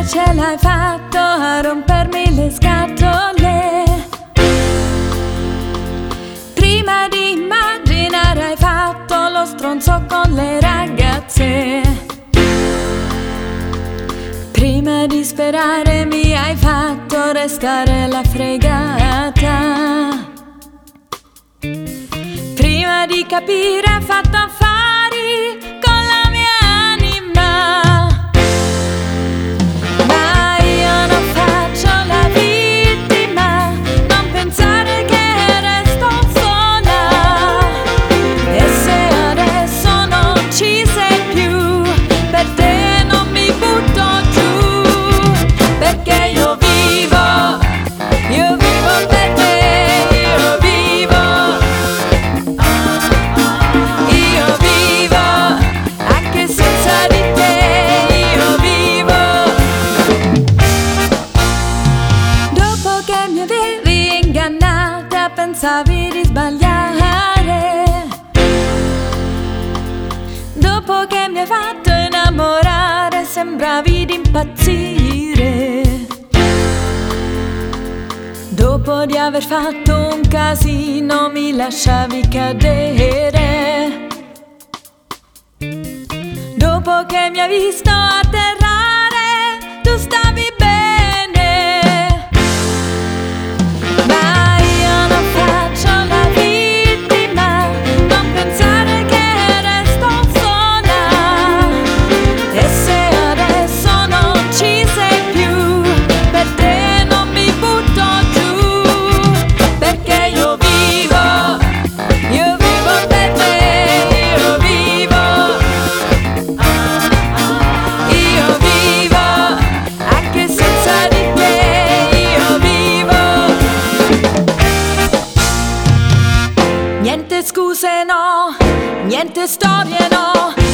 ce l'hai fatto a rompermi le scatole. Prima di immaginare hai fatto lo stronzo con le ragazze. Prima di sperare mi hai fatto restare la fregata. Prima di capire hai fatto affari con la mia anima. Ma io non faccio la vittima, non pensare che resto sola. E se adesso non ci sei più, per te non mi butto giù, perché io vivo per te. Pensavi di sbagliare, dopo che mi hai fatto innamorare sembravi di impazzire. Dopo di aver fatto un casino mi lasciavi cadere. Dopo che mi hai visto atterrare tu stavi bene. Niente scuse no, niente storie no.